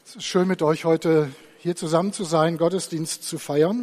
Es ist schön, mit euch heute hier zusammen zu sein, Gottesdienst zu feiern.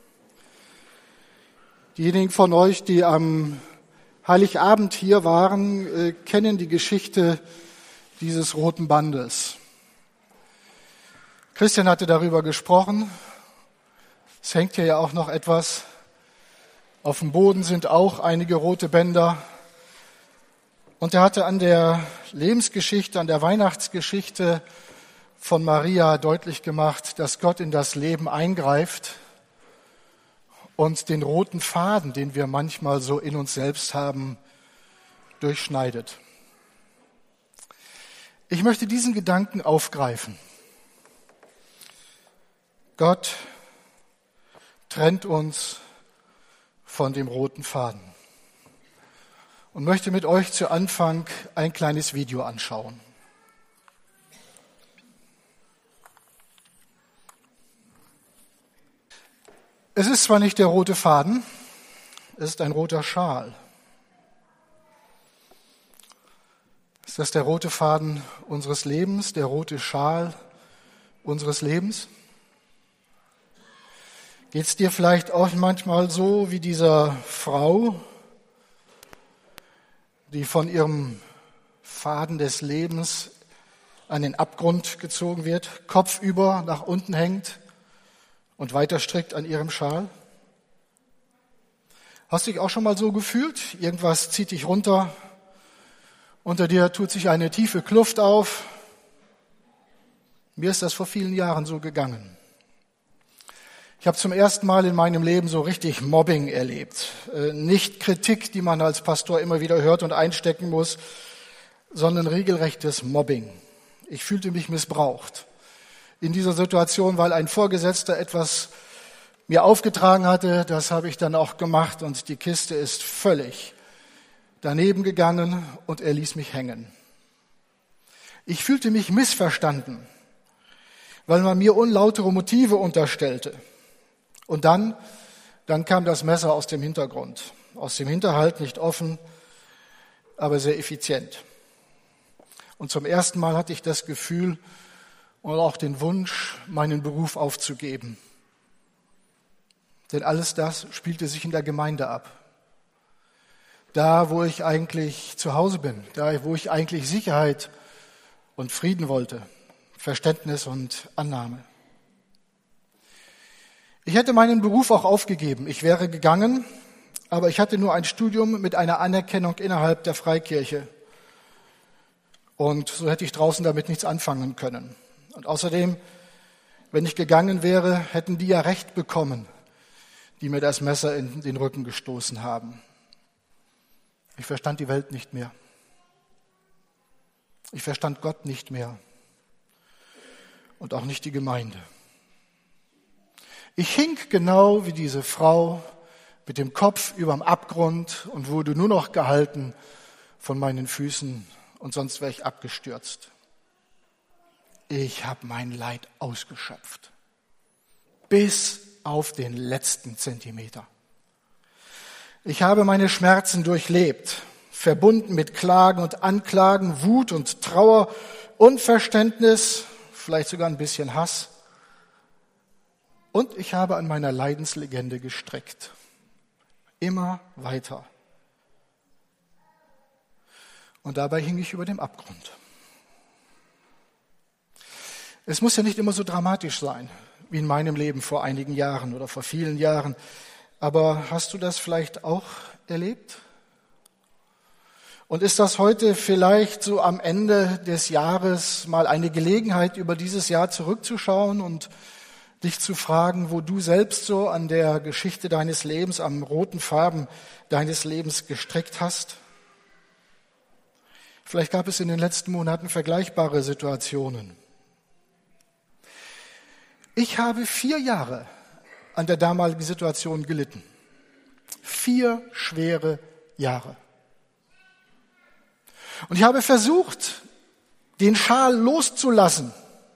Diejenigen von euch, die am Heiligabend hier waren, kennen die Geschichte dieses roten Bandes. Christian hatte darüber gesprochen. Es hängt hier ja auch noch etwas. Auf dem Boden sind auch einige rote Bänder. Und er hatte an der Lebensgeschichte, an der Weihnachtsgeschichte von Maria deutlich gemacht, dass Gott in das Leben eingreift und den roten Faden, den wir manchmal so in uns selbst haben, durchschneidet. Ich möchte diesen Gedanken aufgreifen. Gott trennt uns von dem roten Faden und möchte mit euch zu Anfang ein kleines Video anschauen. Es ist zwar nicht der rote Faden, es ist ein roter Schal. Ist das der rote Faden unseres Lebens, der rote Schal unseres Lebens? Geht es dir vielleicht auch manchmal so wie dieser Frau, die von ihrem Faden des Lebens an den Abgrund gezogen wird, kopfüber nach unten hängt und weiter strickt an ihrem Schal? Hast du dich auch schon mal so gefühlt? Irgendwas zieht dich runter, unter dir tut sich eine tiefe Kluft auf. Mir ist das vor vielen Jahren so gegangen. Ich habe zum ersten Mal in meinem Leben so richtig Mobbing erlebt. Nicht Kritik, die man als Pastor immer wieder hört und einstecken muss, sondern regelrechtes Mobbing. Ich fühlte mich missbraucht in dieser Situation, weil ein Vorgesetzter etwas mir aufgetragen hatte. Das habe ich dann auch gemacht und die Kiste ist völlig daneben gegangen und er ließ mich hängen. Ich fühlte mich missverstanden, weil man mir unlautere Motive unterstellte. Und dann kam das Messer aus dem Hintergrund, aus dem Hinterhalt, nicht offen, aber sehr effizient. Und zum ersten Mal hatte ich das Gefühl und auch den Wunsch, meinen Beruf aufzugeben. Denn alles das spielte sich in der Gemeinde ab. Da, wo ich eigentlich zu Hause bin, da, wo ich eigentlich Sicherheit und Frieden wollte, Verständnis und Annahme. Ich hätte meinen Beruf auch aufgegeben. Ich wäre gegangen, aber ich hatte nur ein Studium mit einer Anerkennung innerhalb der Freikirche. Und so hätte ich draußen damit nichts anfangen können. Und außerdem, wenn ich gegangen wäre, hätten die ja Recht bekommen, die mir das Messer in den Rücken gestoßen haben. Ich verstand die Welt nicht mehr. Ich verstand Gott nicht mehr. Und auch nicht die Gemeinde. Ich hing genau wie diese Frau mit dem Kopf überm Abgrund und wurde nur noch gehalten von meinen Füßen und sonst wäre ich abgestürzt. Ich habe mein Leid ausgeschöpft. Bis auf den letzten Zentimeter. Ich habe meine Schmerzen durchlebt, verbunden mit Klagen und Anklagen, Wut und Trauer, Unverständnis, vielleicht sogar ein bisschen Hass. Und ich habe an meiner Leidenslegende gestreckt. Immer weiter. Und dabei hing ich über dem Abgrund. Es muss ja nicht immer so dramatisch sein, wie in meinem Leben vor einigen Jahren oder vor vielen Jahren. Aber hast du das vielleicht auch erlebt? Und ist das heute vielleicht so am Ende des Jahres mal eine Gelegenheit, über dieses Jahr zurückzuschauen und dich zu fragen, wo du selbst so an der Geschichte deines Lebens, am roten Faden deines Lebens gestrickt hast? Vielleicht gab es in den letzten Monaten vergleichbare Situationen. Ich habe 4 Jahre an der damaligen Situation gelitten. 4 schwere Jahre. Und ich habe versucht, den Schal loszulassen.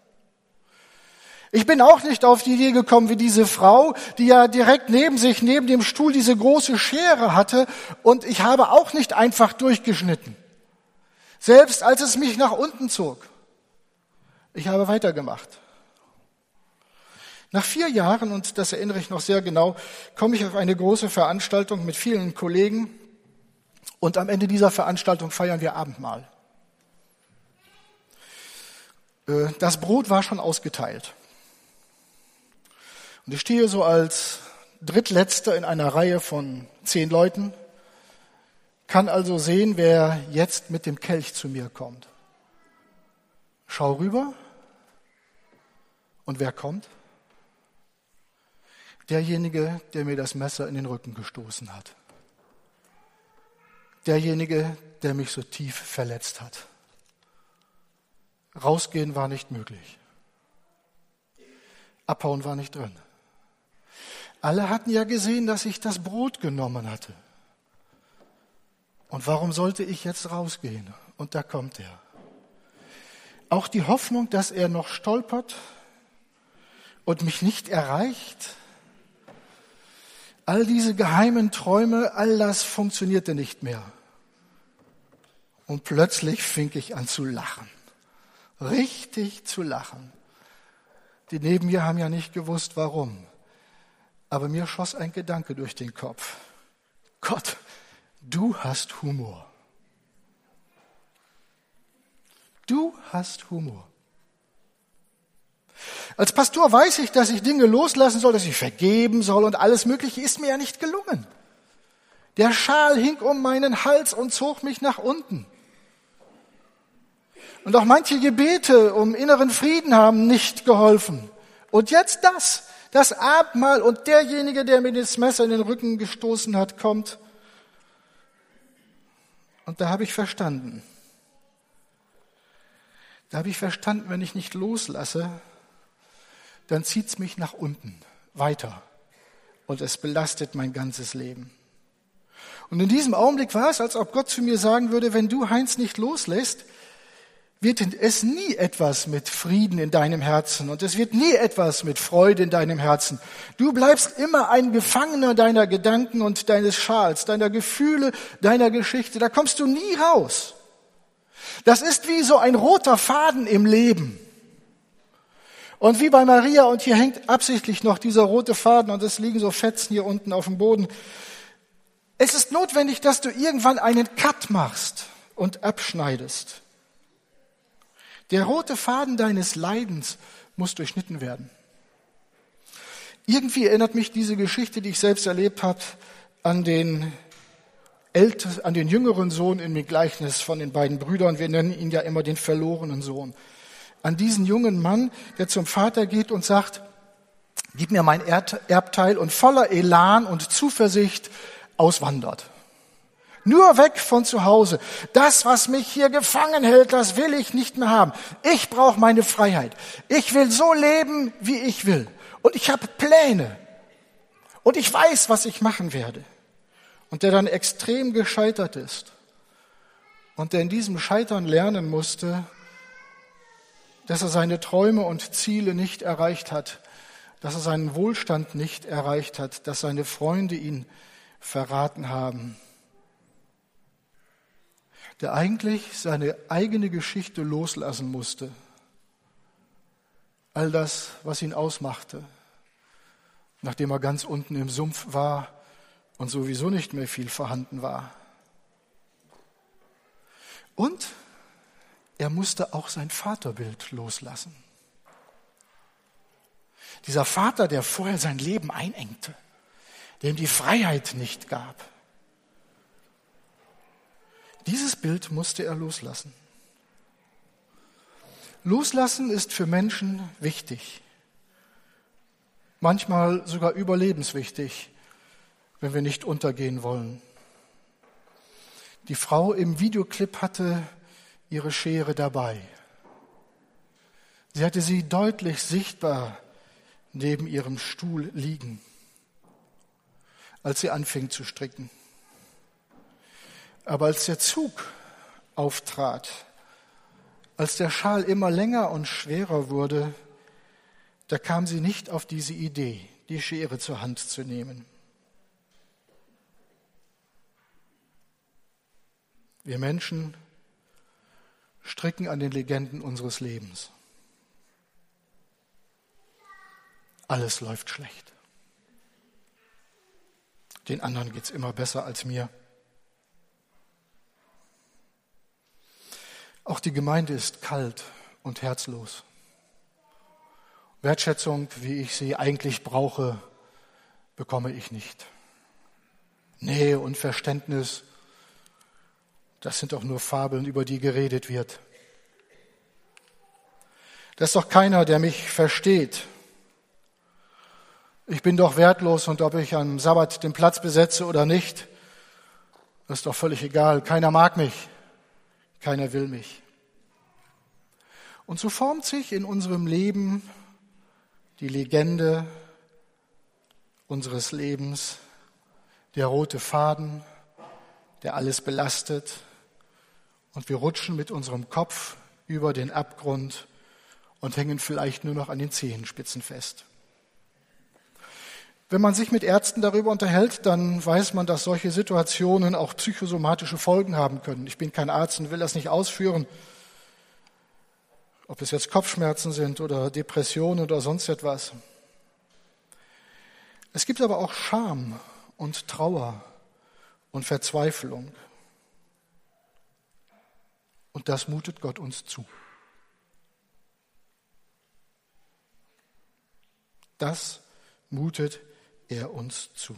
Ich bin auch nicht auf die Idee gekommen wie diese Frau, die ja direkt neben sich, neben dem Stuhl, diese große Schere hatte. Und ich habe auch nicht einfach durchgeschnitten. Selbst als es mich nach unten zog. Ich habe weitergemacht. Nach 4 Jahren, und das erinnere ich noch sehr genau, komme ich auf eine große Veranstaltung mit vielen Kollegen und am Ende dieser Veranstaltung feiern wir Abendmahl. Das Brot war schon ausgeteilt. Und ich stehe so als Drittletzter in einer Reihe von 10 Leuten, kann also sehen, wer jetzt mit dem Kelch zu mir kommt. Schau rüber und wer kommt? Derjenige, der mir das Messer in den Rücken gestoßen hat. Derjenige, der mich so tief verletzt hat. Rausgehen war nicht möglich. Abhauen war nicht drin. Alle hatten ja gesehen, dass ich das Brot genommen hatte. Und warum sollte ich jetzt rausgehen? Und da kommt er. Auch die Hoffnung, dass er noch stolpert und mich nicht erreicht, all diese geheimen Träume, all das funktionierte nicht mehr. Und plötzlich fing ich an zu lachen. Richtig zu lachen. Die neben mir haben ja nicht gewusst, warum. Aber mir schoss ein Gedanke durch den Kopf. Gott, du hast Humor. Du hast Humor. Als Pastor weiß ich, dass ich Dinge loslassen soll, dass ich vergeben soll und alles Mögliche ist mir ja nicht gelungen. Der Schal hing um meinen Hals und zog mich nach unten. Und auch manche Gebete um inneren Frieden haben nicht geholfen. Und jetzt das Abendmahl und derjenige, der mir das Messer in den Rücken gestoßen hat, kommt. Und da habe ich verstanden. Wenn ich nicht loslasse, dann zieht's mich nach unten, weiter. Und es belastet mein ganzes Leben. Und in diesem Augenblick war es, als ob Gott zu mir sagen würde, wenn du Heinz nicht loslässt, wird es nie etwas mit Frieden in deinem Herzen und es wird nie etwas mit Freude in deinem Herzen. Du bleibst immer ein Gefangener deiner Gedanken und deines Schals, deiner Gefühle, deiner Geschichte. Da kommst du nie raus. Das ist wie so ein roter Faden im Leben. Und wie bei Maria, und hier hängt absichtlich noch dieser rote Faden und es liegen so Fetzen hier unten auf dem Boden. Es ist notwendig, dass du irgendwann einen Cut machst und abschneidest. Der rote Faden deines Leidens muss durchschnitten werden. Irgendwie erinnert mich diese Geschichte, die ich selbst erlebt habe, an den jüngeren Sohn im Gleichnis von den beiden Brüdern. Wir nennen ihn ja immer den verlorenen Sohn. An diesen jungen Mann, der zum Vater geht und sagt, gib mir mein Erbteil, und voller Elan und Zuversicht auswandert. Nur weg von zu Hause. Das, was mich hier gefangen hält, das will ich nicht mehr haben. Ich brauche meine Freiheit. Ich will so leben, wie ich will. Und ich habe Pläne. Und ich weiß, was ich machen werde. Und der dann extrem gescheitert ist. Und der in diesem Scheitern lernen musste, dass er seine Träume und Ziele nicht erreicht hat. Dass er seinen Wohlstand nicht erreicht hat. Dass seine Freunde ihn verraten haben. Der eigentlich seine eigene Geschichte loslassen musste. All das, was ihn ausmachte, nachdem er ganz unten im Sumpf war und sowieso nicht mehr viel vorhanden war. Und er musste auch sein Vaterbild loslassen. Dieser Vater, der vorher sein Leben einengte, dem die Freiheit nicht gab. Dieses Bild musste er loslassen. Loslassen ist für Menschen wichtig. Manchmal sogar überlebenswichtig, wenn wir nicht untergehen wollen. Die Frau im Videoclip hatte ihre Schere dabei. Sie hatte sie deutlich sichtbar neben ihrem Stuhl liegen, als sie anfing zu stricken. Aber als der Zug auftrat, als der Schal immer länger und schwerer wurde, da kam sie nicht auf diese Idee, die Schere zur Hand zu nehmen. Wir Menschen stricken an den Legenden unseres Lebens. alles läuft schlecht. Den anderen geht's immer besser als mir. Auch die Gemeinde ist kalt und herzlos. Wertschätzung, wie ich sie eigentlich brauche, bekomme ich nicht. Nähe und Verständnis, das sind doch nur Fabeln, über die geredet wird. Da ist doch keiner, der mich versteht. Ich bin doch wertlos und ob ich am Sabbat den Platz besetze oder nicht, das ist doch völlig egal. Keiner mag mich, keiner will mich. Und so formt sich in unserem Leben die Legende unseres Lebens, der rote Faden, der alles belastet, und wir rutschen mit unserem Kopf über den Abgrund und hängen vielleicht nur noch an den Zehenspitzen fest. Wenn man sich mit Ärzten darüber unterhält, dann weiß man, dass solche Situationen auch psychosomatische Folgen haben können. Ich bin kein Arzt und will das nicht ausführen, ob es jetzt Kopfschmerzen sind oder Depressionen oder sonst etwas. Es gibt aber auch Scham und Trauer und Verzweiflung. Und das mutet Gott uns zu. Das mutet er uns zu.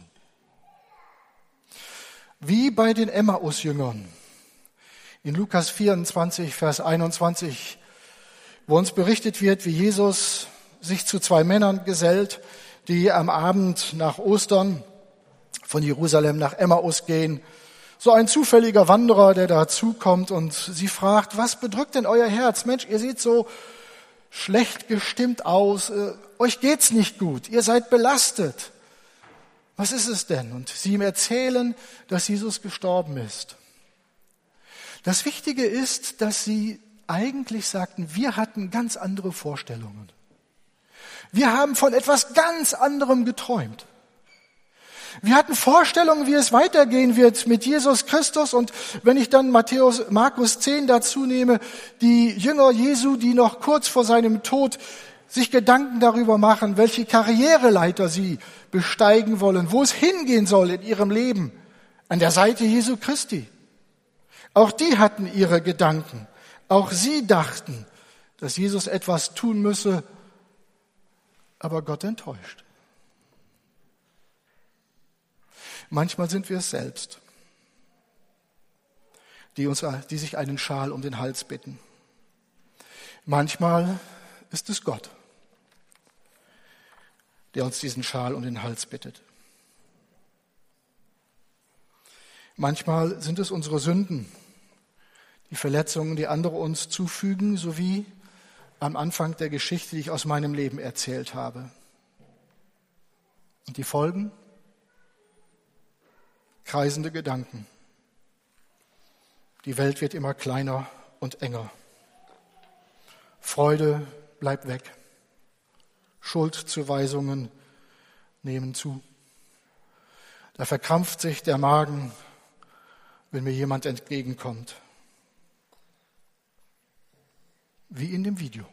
Wie bei den Emmaus-Jüngern. In Lukas 24, Vers 21, wo uns berichtet wird, wie Jesus sich zu zwei Männern gesellt, die am Abend nach Ostern von Jerusalem nach Emmaus gehen. So ein zufälliger Wanderer, der dazukommt und sie fragt, was bedrückt denn euer Herz? Mensch, ihr seht so schlecht gestimmt aus, euch geht's nicht gut, ihr seid belastet. Was ist es denn? Und sie ihm erzählen, dass Jesus gestorben ist. Das Wichtige ist, dass sie eigentlich sagten, wir hatten ganz andere Vorstellungen. Wir haben von etwas ganz anderem geträumt. Wir hatten Vorstellungen, wie es weitergehen wird mit Jesus Christus. Und wenn ich dann Markus 10 dazu nehme, die Jünger Jesu, die noch kurz vor seinem Tod sich Gedanken darüber machen, welche Karriereleiter sie besteigen wollen, wo es hingehen soll in ihrem Leben, an der Seite Jesu Christi. Auch die hatten ihre Gedanken. Auch sie dachten, dass Jesus etwas tun müsse, aber Gott enttäuscht. Manchmal sind wir es selbst, die sich einen Schal um den Hals bitten. Manchmal ist es Gott, der uns diesen Schal um den Hals bittet. Manchmal sind es unsere Sünden, die Verletzungen, die andere uns zufügen, so wie am Anfang der Geschichte, die ich aus meinem Leben erzählt habe. Und die Folgen? Kreisende Gedanken. Die Welt wird immer kleiner und enger. Freude bleibt weg. Schuldzuweisungen nehmen zu. Da verkrampft sich der Magen, wenn mir jemand entgegenkommt. Wie in dem Video.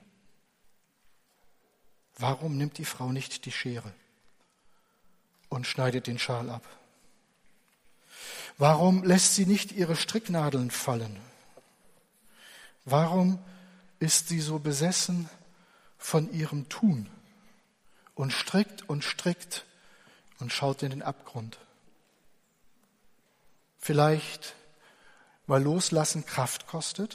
Warum nimmt die Frau nicht die Schere und schneidet den Schal ab? Warum lässt sie nicht ihre Stricknadeln fallen? Warum ist sie so besessen von ihrem Tun und strickt und schaut in den Abgrund? Vielleicht, weil Loslassen Kraft kostet?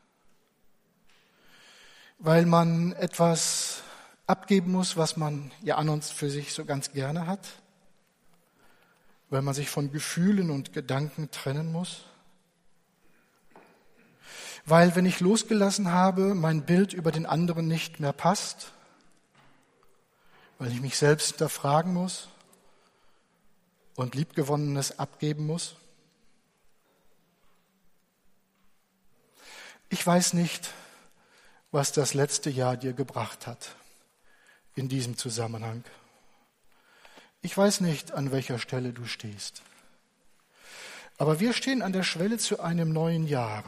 Weil man etwas abgeben muss, was man ja an und für sich so ganz gerne hat? Weil man sich von Gefühlen und Gedanken trennen muss? Weil, wenn ich losgelassen habe, mein Bild über den anderen nicht mehr passt? Weil ich mich selbst hinterfragen muss und Liebgewonnenes abgeben muss? Ich weiß nicht, was das letzte Jahr dir gebracht hat in diesem Zusammenhang. Ich weiß nicht, an welcher Stelle du stehst. Aber wir stehen an der Schwelle zu einem neuen Jahr.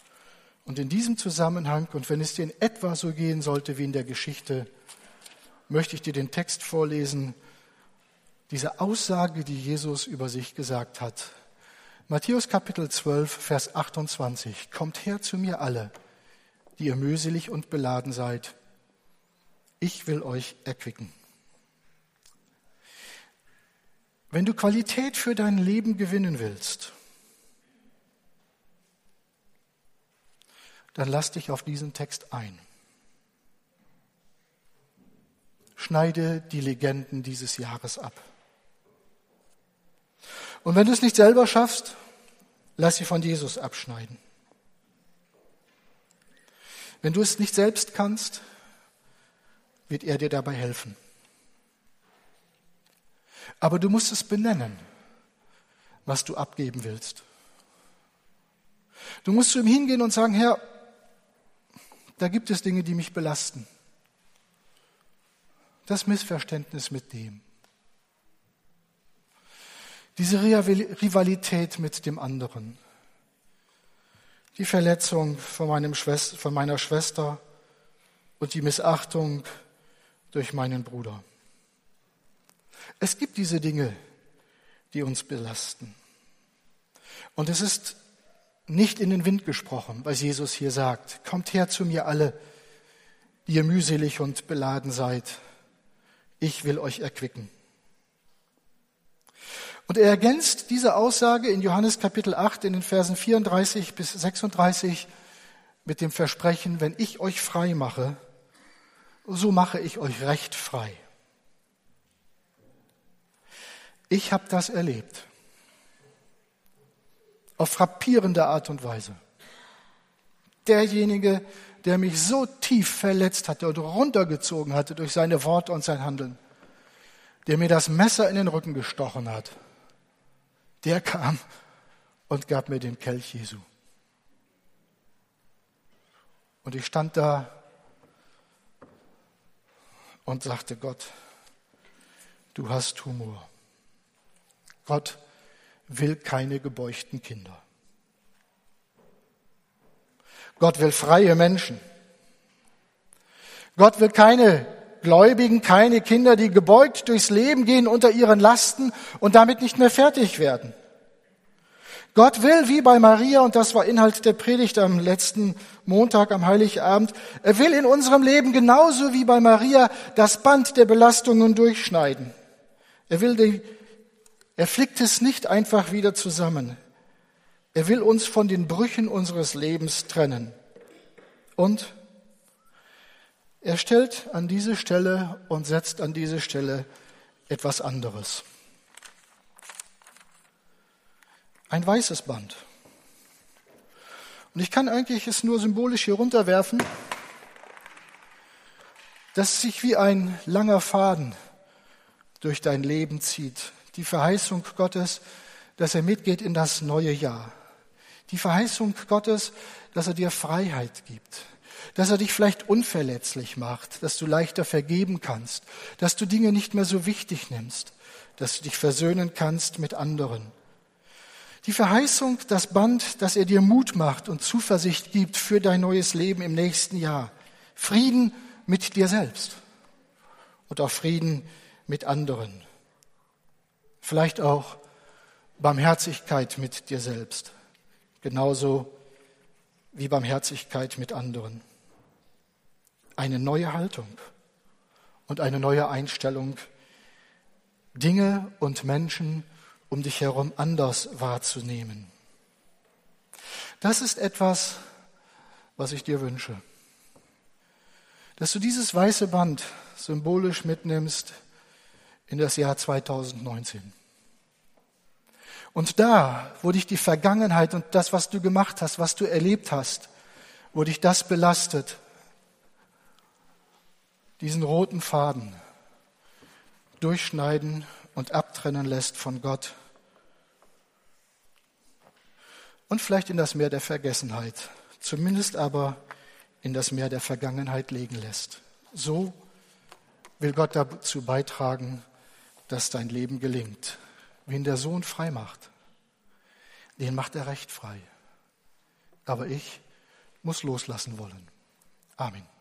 Und in diesem Zusammenhang, und wenn es dir in etwa so gehen sollte wie in der Geschichte, möchte ich dir den Text vorlesen, diese Aussage, die Jesus über sich gesagt hat. Matthäus Kapitel 12, Vers 28. Kommt her zu mir alle, die ihr mühselig und beladen seid. Ich will euch erquicken. Wenn du Qualität für dein Leben gewinnen willst, dann lass dich auf diesen Text ein. Schneide die Legenden dieses Jahres ab. Und wenn du es nicht selber schaffst, lass sie von Jesus abschneiden. Wenn du es nicht selbst kannst, wird er dir dabei helfen. Aber du musst es benennen, was du abgeben willst. Du musst zu ihm hingehen und sagen, Herr, da gibt es Dinge, die mich belasten. Das Missverständnis mit dem. Diese Rivalität mit dem anderen. Die Verletzung von meiner Schwester und die Missachtung durch meinen Bruder. Es gibt diese Dinge, die uns belasten. Und es ist nicht in den Wind gesprochen, was Jesus hier sagt. Kommt her zu mir alle, die ihr mühselig und beladen seid. Ich will euch erquicken. Und er ergänzt diese Aussage in Johannes Kapitel 8 in den Versen 34 bis 36 mit dem Versprechen, wenn ich euch frei mache, so mache ich euch recht frei. Ich habe das erlebt. Auf frappierende Art und Weise. Derjenige, der mich so tief verletzt hatte und runtergezogen hatte durch seine Worte und sein Handeln, der mir das Messer in den Rücken gestochen hat, der kam und gab mir den Kelch Jesu. Und ich stand da und sagte, Gott, du hast Humor. Gott will keine gebeuchten Kinder. Gott will freie Menschen. Gott will keine Gläubigen, keine Kinder, die gebeugt durchs Leben gehen unter ihren Lasten und damit nicht mehr fertig werden. Gott will, wie bei Maria, und das war Inhalt der Predigt am letzten Montag, am Heiligabend, er will in unserem Leben genauso wie bei Maria das Band der Belastungen durchschneiden. Er flickt es nicht einfach wieder zusammen. Er will uns von den Brüchen unseres Lebens trennen. Und er stellt an diese Stelle und setzt an diese Stelle etwas anderes. Ein weißes Band. Und ich kann eigentlich es nur symbolisch hier runterwerfen, das sich wie ein langer Faden durch dein Leben zieht. Die Verheißung Gottes, dass er mitgeht in das neue Jahr. Die Verheißung Gottes, dass er dir Freiheit gibt. Dass er dich vielleicht unverletzlich macht, dass du leichter vergeben kannst, dass du Dinge nicht mehr so wichtig nimmst, dass du dich versöhnen kannst mit anderen. Die Verheißung, das Band, dass er dir Mut macht und Zuversicht gibt für dein neues Leben im nächsten Jahr. Frieden mit dir selbst und auch Frieden mit anderen. Vielleicht auch Barmherzigkeit mit dir selbst, genauso wie Barmherzigkeit mit anderen. Eine neue Haltung und eine neue Einstellung, Dinge und Menschen um dich herum anders wahrzunehmen. Das ist etwas, was ich dir wünsche. Dass du dieses weiße Band symbolisch mitnimmst in das Jahr 2019. Und da, wo dich die Vergangenheit und das, was du gemacht hast, was du erlebt hast, wo dich das belastet, diesen roten Faden durchschneiden und abtrennen lässt von Gott und vielleicht in das Meer der Vergessenheit, zumindest aber in das Meer der Vergangenheit legen lässt. So will Gott dazu beitragen, dass dein Leben gelingt. Wen der Sohn frei macht, den macht er recht frei. Aber ich muss loslassen wollen. Amen.